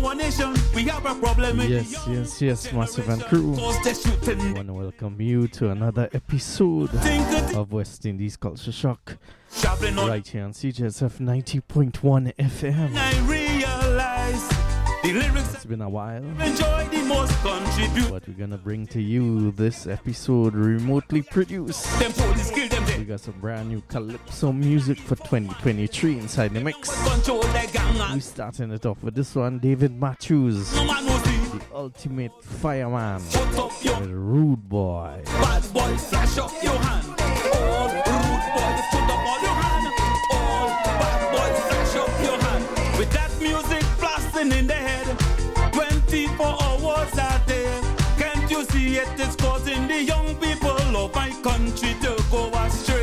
our nation, we have a problem. Yes, Massive and Crew. I want to welcome you to another episode of West Indies Culture Shock. Right here on CJSF 90.1 FM. I realize the lyrics. It's been a while, Enjoy the most contribute. but we're gonna bring to you this episode remotely produced. Them police kill them. We got some brand new Calypso music for 2023 inside the mix. Control the gang. We starting it off with this one, David Matthews, No man knows the. the ultimate fireman, Put up your with Rude Boy. bad boy, flash up your hand. All rude boys, put up all your hand. All bad boys, flash up your hand. With that music blasting in the head, 24 hours a day. Can't you see it is causing the young people of my country to go astray?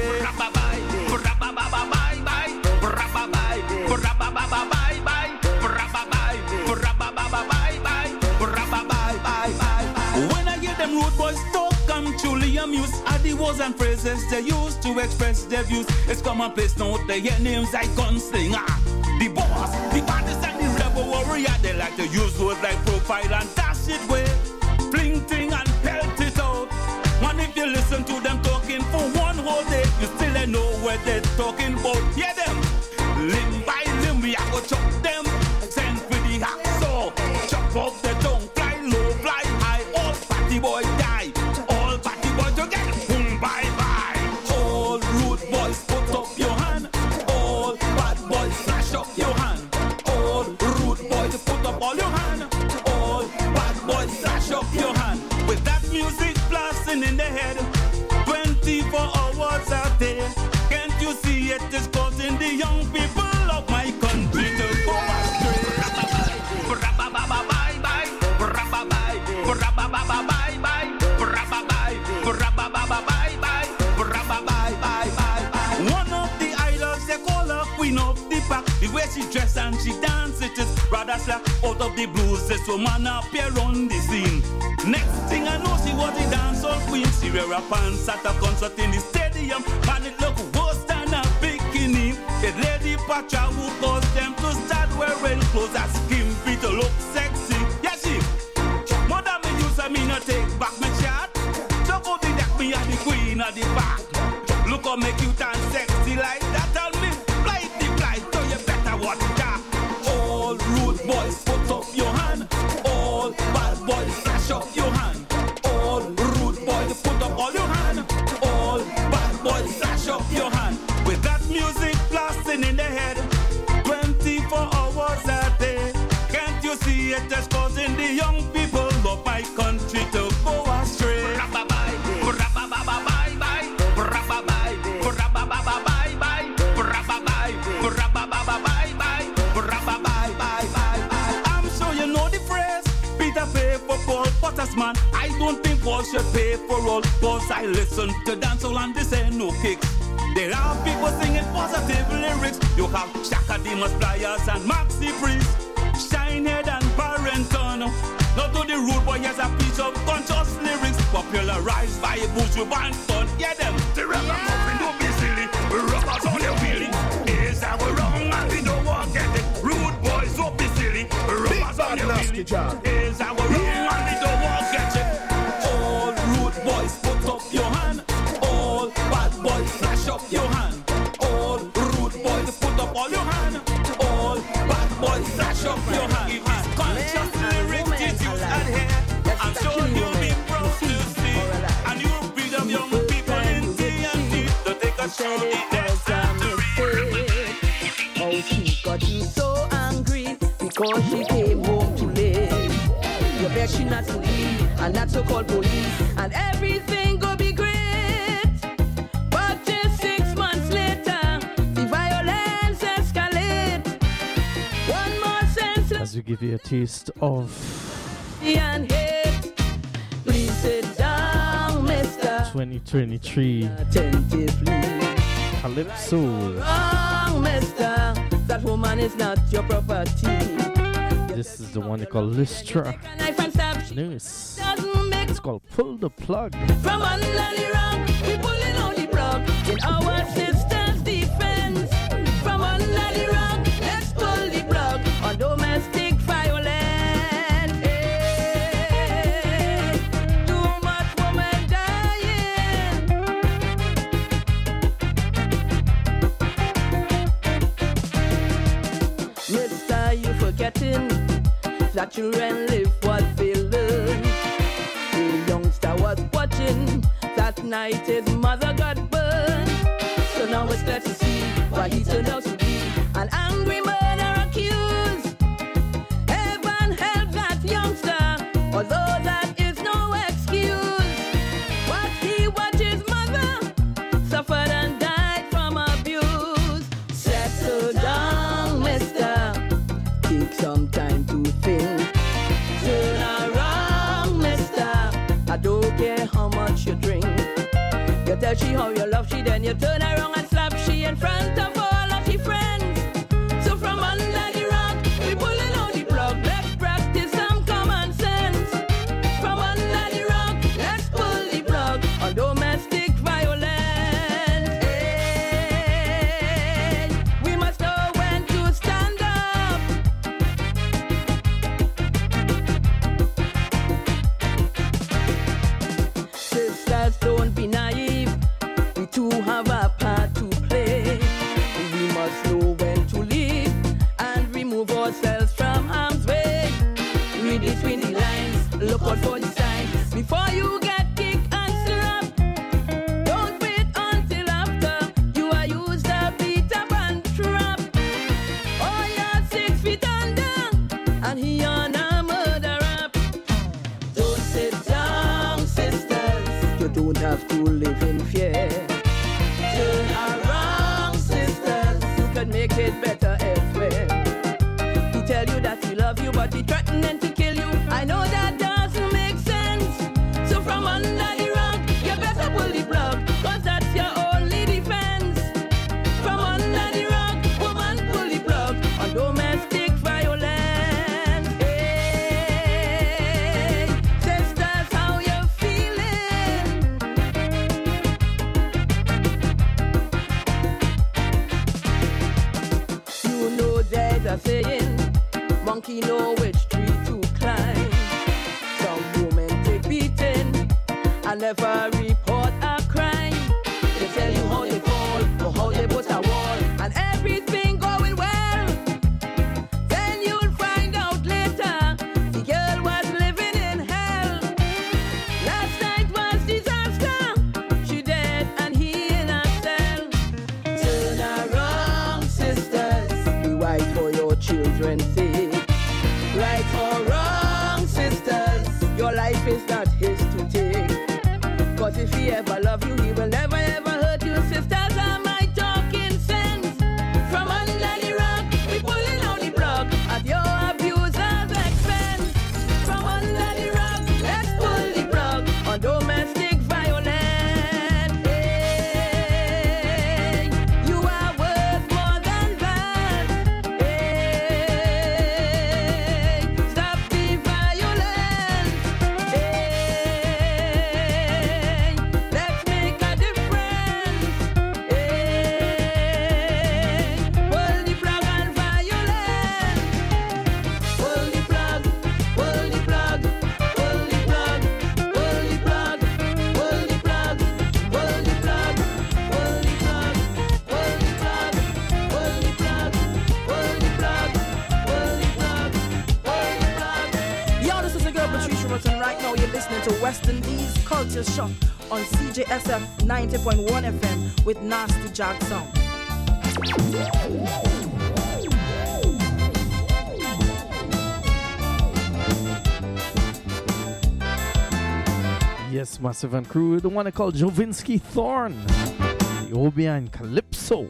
When I hear them rude boys talk, I'm truly amused at the words and phrases they use to express their views. It's commonplace now, they hear names like gunslinger, the boss, the baddest and the rebel warrior. They like to use words like profile and dash it way, fling thing and pelt it out. And if you listen to them talking for one whole day, you still ain't know what they're talking about. Hear them, limb by limb, we are gonna chop them. Send for the hacksaw, chop off the tongue, fly low, fly high. All party boy die, all party boy together, boom, bye bye. All rude boys, put up your hand. All bad boys, flash up your hand. All rude boys, put up all your hand. All bad boys, flash up your hand. With that music blasting in the head, 24 hours a day. Can't you see it is causing the young people of my country to go astray? One of the idols they call her queen of the pack. The way she dress and she dance, it is rather slack. Out of the blues, this woman appear on the scene. Next thing I know, she was the dancehall queen. She wear a pants at a concert in the stadium, and it look worse than a bikini. The lady Patra who caused them to start wearing clothes that skimpy to look sexy. Yeah, she. Mother me use me no take back my chat. Don't go be that me are the queen of the back. Look how me cute and sexy like that. Tell me, flight the flight, so you better watch that. All rude boys, put up your hand. All bad boys, flash up your hand. All rude boys, put up all your hand. All bad boys, flash up your hand. With that music blasting in the head, 24 hours a day. Can't you see it is causing the young people of my country to go astray? I'm sure you know the phrase, Peter pay for Paul Pottersman. I don't think Paul should pay for all, cause I listen to dancehall and this ain't no kicks. There are people singing positive lyrics. You have Shaka Demus Pliers and Maxi Priest, Shinehead and Barrington. Now to the rude boy has a piece of conscious lyrics, popularized by Buju Banton. Yeah, them. The rubber muffin, don't be silly. Rubbers on your wheelie. Is that we're wrong and we don't want to get it. Rude boys, don't be silly. Rubbers on your wheelie. Is that we're wrong and we don't want to get it. All rude boys, put up your hand. All bad boys, flash up your hand. All rude boys, put up all your hand. All bad boys, flash up your hand. If it's conscious lyrics, it's you and here. I'm sure you'll be proud to see. And you'll breed up young people in TNT to take a shot in next time to read. Oh, she got you so angry because she came home too late. You bet she not to leave and not to call police and everything go be great. But just 6 months later, the violence escalate. One more sense As we give you a taste of and hate. Please sit down, mister. 2023 Attentively. Calypso. Wrong, mister. That woman is not your property. This is the one they call Lystra. Knife and stab Nurse. doesn't make It's called Pull the Plug. from under the rock. We pulling on the plug in our sister's defense. From under the rock, let's pull the plug on domestic violence. that children live what they learn. The youngster was watching, that night his mother got burned. So now it's glad to see what he turned out to be, an angry murder accused. Heaven help that youngster, although that is no excuse. But he watched his mother suffered and died from abuse. Settle down, mister, take some time to think. Turn around, mister, I don't care how much you drink. You tell she how you love she, then you turn around and slap she in front of all of she friends. So from under the rock, we pulling out the plug. Let's practice some common sense. From under the rock, let's pull the plug on domestic violence. Hey, we must know when to stand up. Sisters, don't be naive. We too have a part to play. We must know when to leave and remove ourselves from harm's way. Read between the lines, look out for the signs before you get kicked and slapped. Don't wait until after you are used up, beat up and trapped. Oh, you're 6 feet under and he on a murder rap. Don't sit down, sisters, you don't have to live in fear. Turn around, sisters, you can make it better elsewhere. He tell you that he love you, but he threatening to kill you. I know that doesn't make sense. So from under the rock, you better pull the plug, cause that's your only defense. From under the rock, woman, pull the plug on domestic violence. Hey, sisters, how you feeling? You know there's a saying, monkey know which tree to climb. Some women take beating and never report a crime. They tell you how they fall or how they put a wall and everything going well. Then you'll find out later the girl was living in hell. Last night was disaster. She dead and he in a cell. Turn around, sisters, be wise for your children's sake. Right or wrong, sisters, your life is not his to take. Cause if he ever love you, he will never ever hurt you. Sisters, am I talking sense? From under the rock, we pulling out the plug at your abuser's expense. From under the rock, let's pull the plug on domestic violence. Hey, you are worth more than that. Hey, stop the violence. Hey, let's make a difference. Hey, pull the plug on violence. Pull the plug, pull the plug, pull the plug, pull the plug, pull the plug, pull the plug, pull the plug, pull the plug, pull the plug, pull the plug, pull the plug, pull the plug. Yo, this is the girl Patricia Rutten. Right now you're listening to West Indies Culture Shock on CJSF 90.1 FM with Nasty Jack Sound. Yes, Massive and Crew, the one I call Jovinsky Thorn, the Obia and Calypso.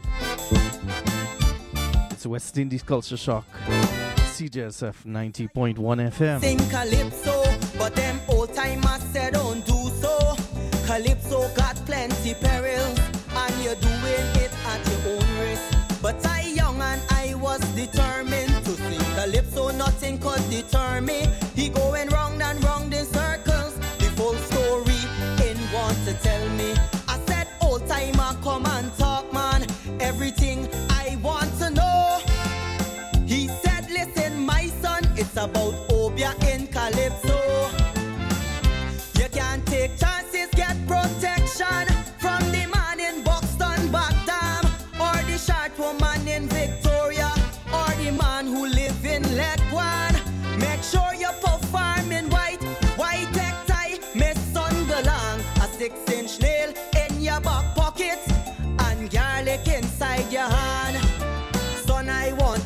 It's West Indies Culture Shock, CJSF 90.1 FM. Sing Calypso, but them old timers said don't do so. Calypso got plenty perils, and you're doing it at your own risk. But I young and I was determined to sing Calypso, nothing could deter me. He going round and round in circles, the full story in want to tell me. I said old timer, come and talk man, everything I want to know. He said listen my son, it's about Obia in Calypso. You can't take chances, get protection from the man in Buxton, Backdam, or the short woman in Victoria, or the man who live in Lequan. Make sure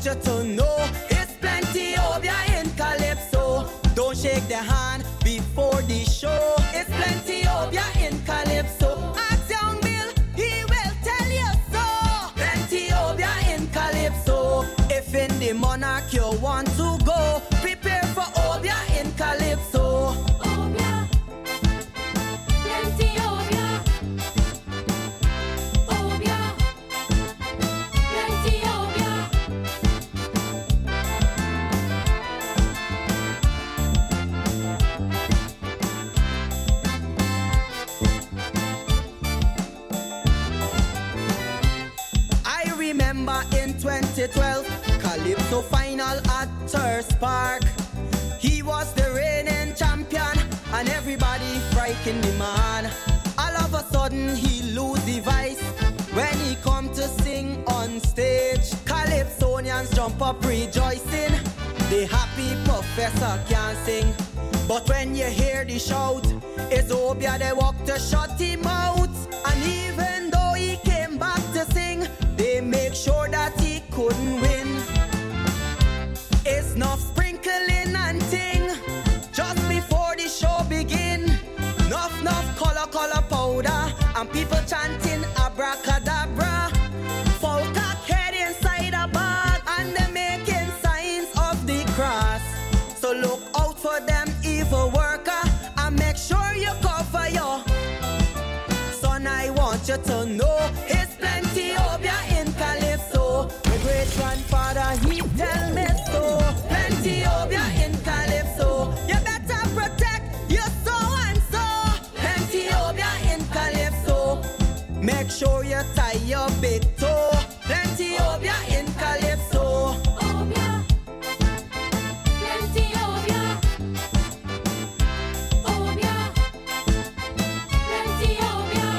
you to know it's plenty Obia in Calypso. Don't shake the hand before the show. It's plenty Obia in Calypso. Ask young Bill, he will tell you so. Plenty Obia in Calypso. If in the monarch you want to go, prepare for Obia in Calypso. Obia, plenty Obia. Obia, plenty Obia. I remember in 2012, Calypso final at Thirst Park. He was the reigning champion and everybody frightened the man. All of a sudden he lose the voice when he come to sing on stage. Calypsonians jump up rejoicing. The happy professor can't sing. But when you hear the shout, it's Obia they walk to shut him out. And even though he came back to sing, they make sure that he couldn't win. It's not sprinkling and ting just before the show begin. Enough color powder and people chanting abracadabra. Folk head inside a bag and they making signs of the cross. So look out for them evil worker and make sure you cover your son. I want you to know it's plenty Obia in Calypso. My great grandfather he tell me so. Plenty Obia in Calypso. You better protect your so and so. Plenty Obia in Calypso. Make sure you tie your big toe. Plenty Obia in Calypso. Obia, plenty Obia. Obia, plenty Obia.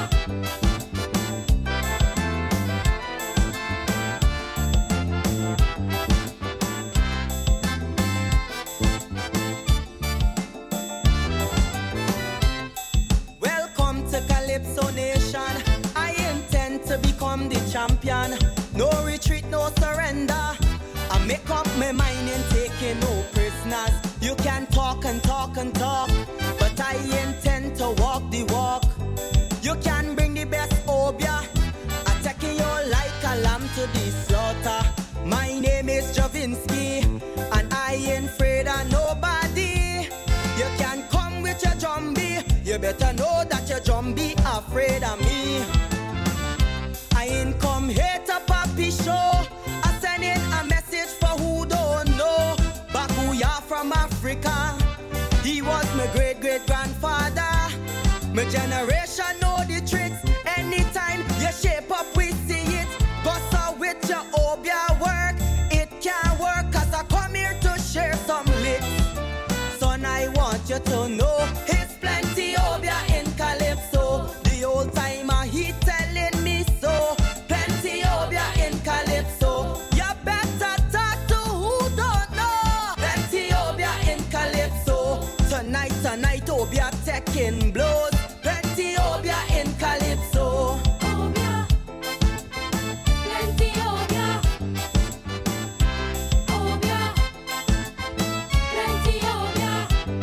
Welcome to Calypso Nation. I intend to become the champion. No retreat, no surrender. I make up my mind and taking no prisoners. You can talk and talk and talk, but I intend to walk the walk. You can bring the best Obia, attacking you like a lamb to the slaughter. My name is Javinsky, and I ain't afraid of nobody. You can come with your jumbie, you better know that your jumbie afraid of me. I ain't come here to poppy show. I send in a message for who don't know. Bakuya from Africa, he was my great-great-grandfather. My generation know the tricks. Anytime you shape up, we see it. Bust out with your Obia work. It can't work, cause I come here to share some licks. Son, I want you to know it's plenty Obia in Calypso. The old timer, he telling me so. Plenty Obia in Calypso. You better talk to who don't know. Plenty Obia in Calypso. Tonight, Obia taking blows. Plenty Obia in Calypso. Obia, plenty Obia. Obia, plenty Obia.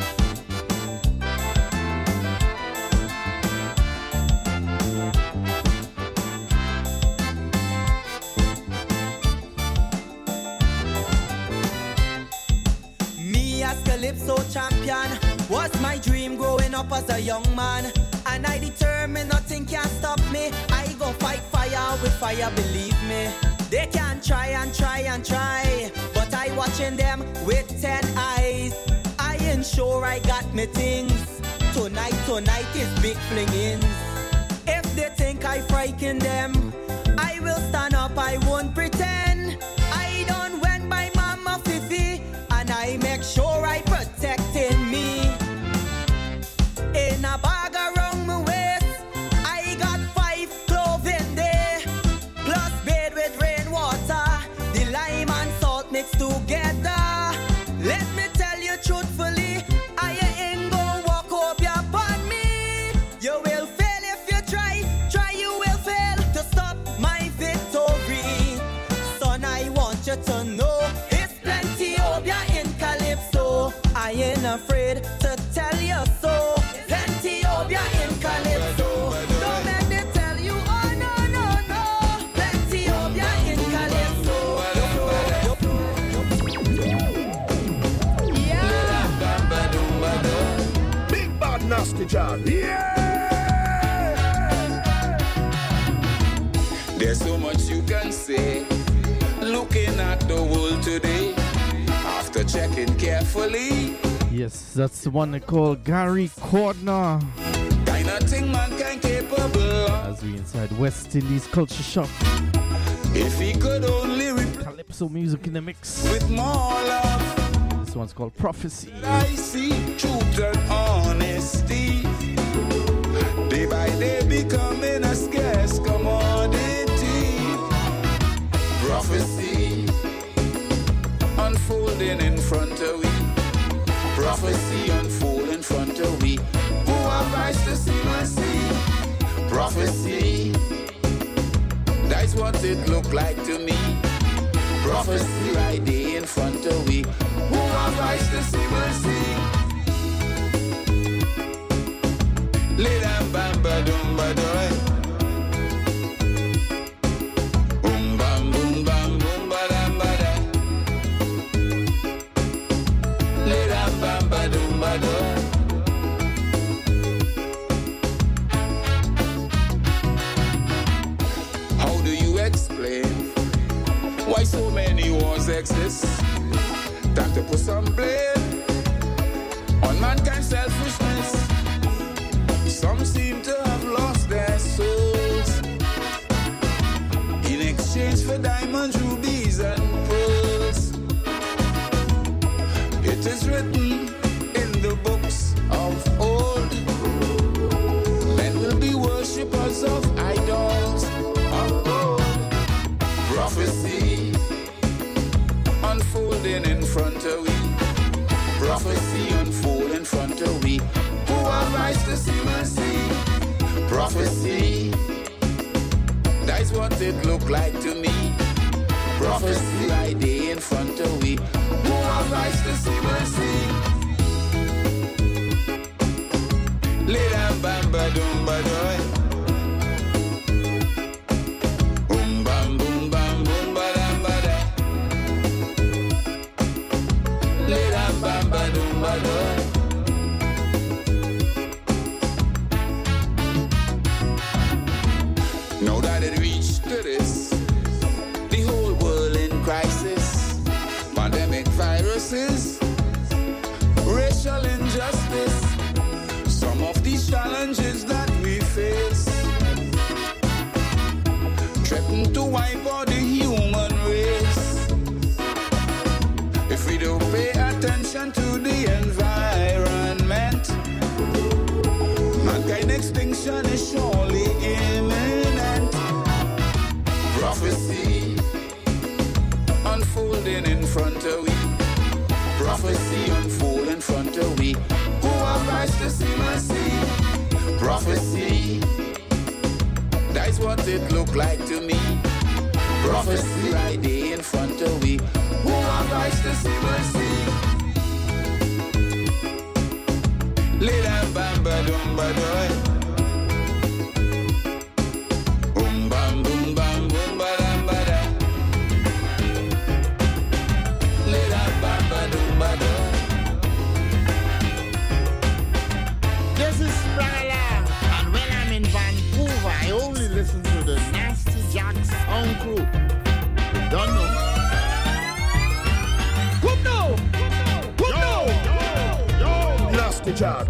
Me as Calypso champion was my dream growing up as a young man. And I determined nothing can stop me. I go fight fire with fire, believe me. They can try and try and try, but I watching them with 10 eyes. I ain't sure I got me things. Tonight is big flingings. If they think I frighten them, I will stand up, I won't pretend. I don't went by Mama Fifi, and I make sure I protecting me. In a bag around my waist, I got 5 clothing there, plus bed with rainwater, the lime and salt mixed together. Let me tell you truthfully, I ain't gonna walk up your upon me. You will fail if you try you will fail to stop my victory. Son, I want you to know ain't afraid to tell you so. Plentyobia in Calypso. Don't make me tell you, oh no, no, no. Plentyobia in Calypso. Yeah. Big bad nasty job. Yeah. There's so much you can say. Looking at the world today, after checking carefully. Yes, that's the one they call Gary Cordner. Kind of thing mankind capable. As we inside West Indies Culture Shock. If he could only Calypso music in the mix. With more love. This one's called Prophecy. I see truth and honesty. Day by day becoming a scarce commodity. Prophecy unfolding in front of we. Prophecy unfold in front of we. Who have eyes to see and see? Prophecy, that's what it look like to me. Prophecy right there in front of we. Who have eyes to see and see? Lay down bamba dumba doy. How do you explain why so many wars exist? Time to put some blame on mankind's selfishness. Some seem to have lost their souls in exchange for diamonds, rubies, and pearls. It is written in the books of old, men will be worshippers of idols of gold. Prophecy unfolding in front of we. Prophecy unfold in front of we. Who have eyes to see and see? Prophecy, that's what it look like to me. Prophecy right there in front of we. Who have eyes to see and see? Lay down bamba dumba doy. Boom bam boom bam boom ba dam ba da. Lay down bamba dumba doy. Now that it reached to this, the whole world in crisis, pandemic viruses, racial injustice, some of these challenges that we face threaten to wipe out the human race. If we don't pay attention to the environment, mankind extinction is surely imminent. Prophecy unfolding in front of we. Prophecy unfold in front of we. Who have eyes to see and see? Prophecy, that's what it look like to me. Prophecy right there in front of we. Who have eyes to see and see? Lay down bamba dumba doy. Boom bam boom bam boom ba dam ba da. Lay down bamba dumba doy. This is Sprang-A-Lang, and when I'm in Vancouver, I only listen to the Nasty Jack Sound Crew. You don't know? Good now. Good now. Nasty job.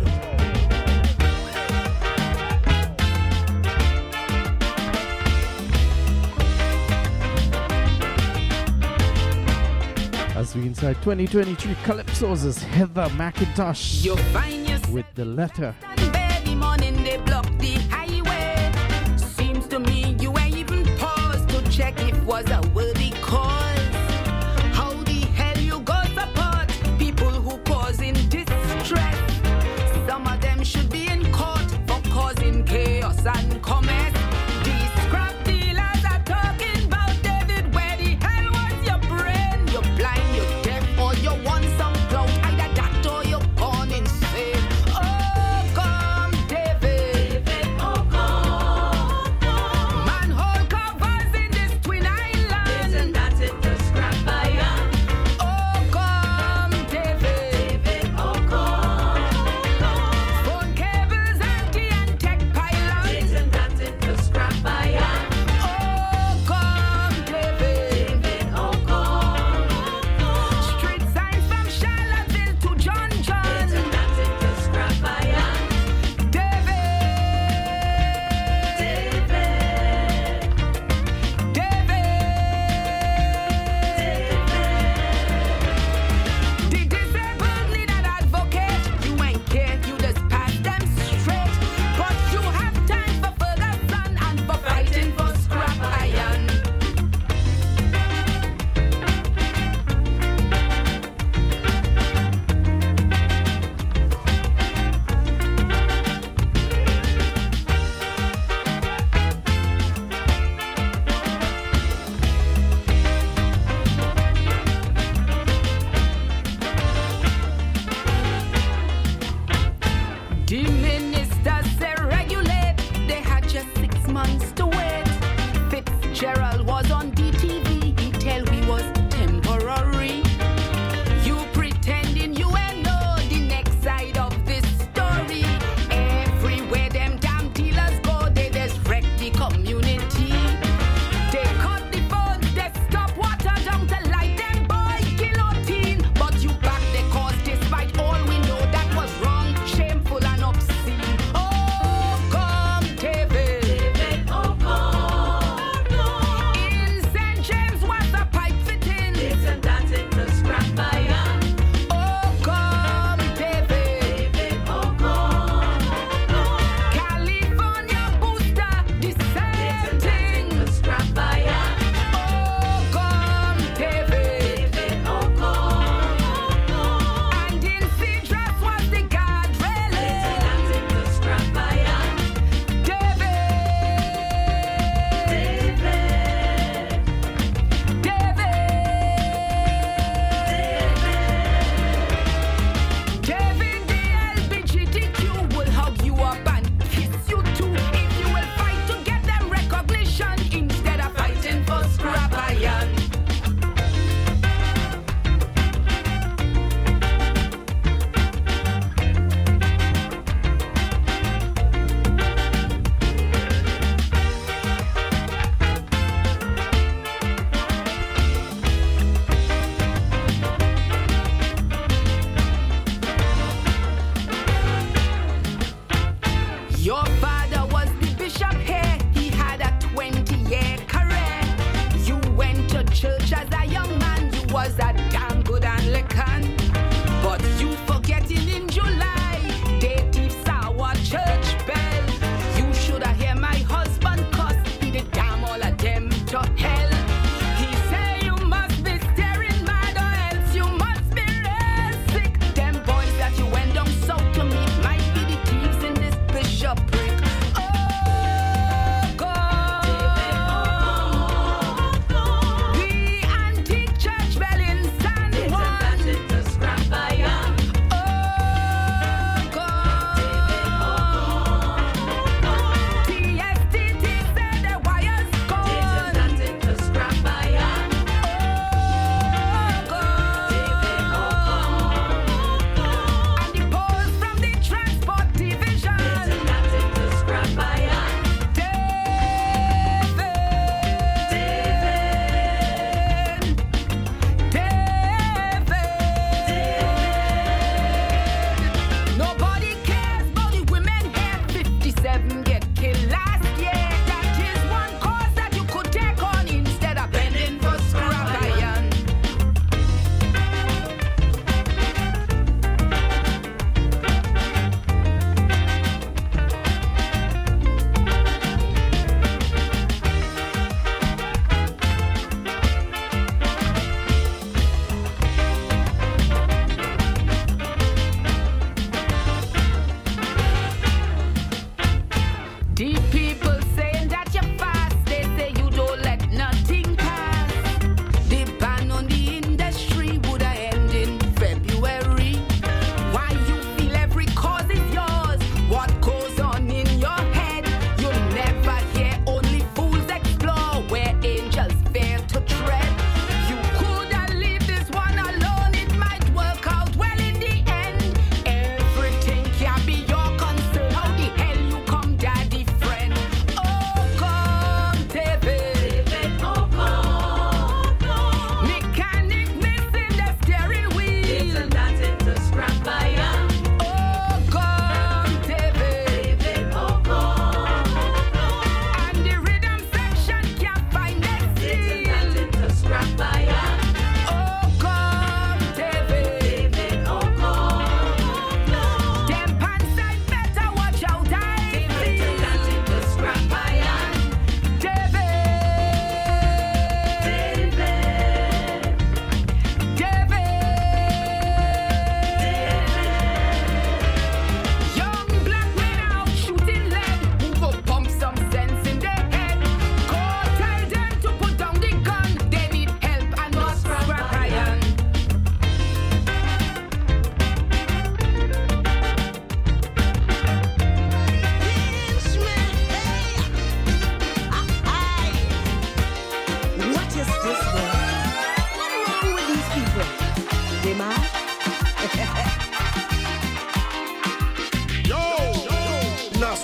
As we inside 2023 Calypsos is Heather McIntosh You find yourself with The Letter. baby morning they block the highway. Seems to me you ain't even paused to check if was a worthy cause. How the hell you go support people who causing distress? Some of them should be in court for causing chaos and commerce. These scrap dealers are talking about David. Where the hell was your brain? You're blind, you're deaf, or you want some clout. Either that or you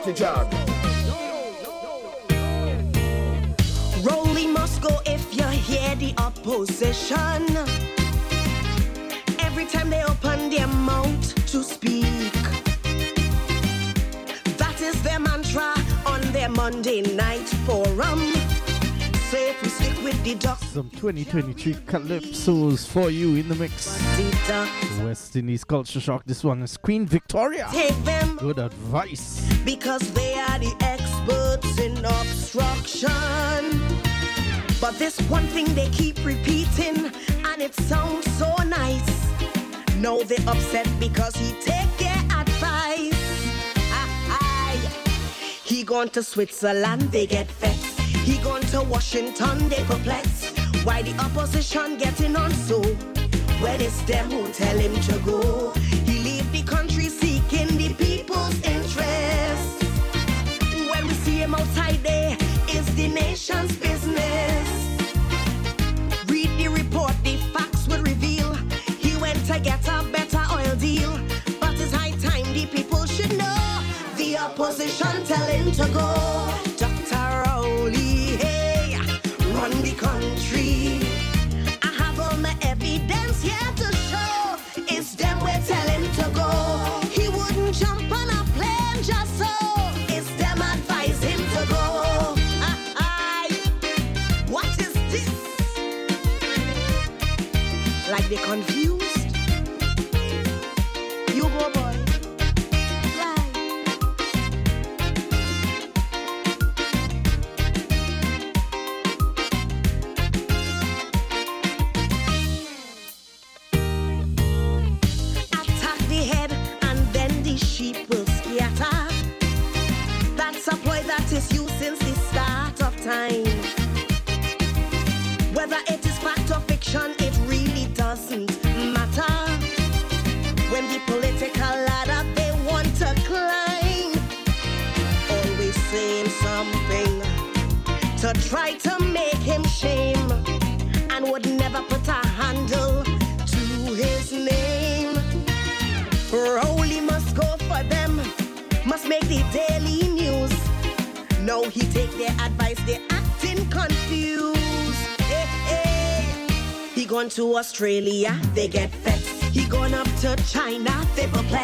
Nasty Jog. Rolly must go if you hear the opposition. Every time they open their mouth to speak, that is their mantra on their Monday night forum. So if we stick with the duck, Some 2023 calypsos for you in the mix. West Indies Culture Shock. This one is Queen Victoria. Take them. Good advice. Because they are the experts in obstruction. But this one thing they keep repeating, and it sounds so nice. Now they upset because he take their advice. He gone to Switzerland, they get vexed. He gone to Washington, they perplexed. Why the opposition getting on so? Where is them who tell him to go? He leave the country seeking the people's interest. When we see him outside there, it's the nation's business. Read the report, the facts will reveal. He went to get a better oil deal. But it's high time the people should know. The opposition tell him to go. Dr. Rowley, hey, run the country. I have all my evidence here to show. It's them we tell him to go. He wouldn't jump on a plane just so. It's them advise him to go. What is this? Like they confused? You go, boy. Sheep will scatter. That's a ploy that is used since the start of time. Whether it is fact or fiction, it really doesn't matter. When the political ladder they want to climb, always saying something to try to make him shame, and would never put a handle to his name. Rowley must go for them, must make the daily news. No, he take their advice, they acting confused. Hey, hey. He gone to Australia, they get vexed. He gone up to China, they perplexed.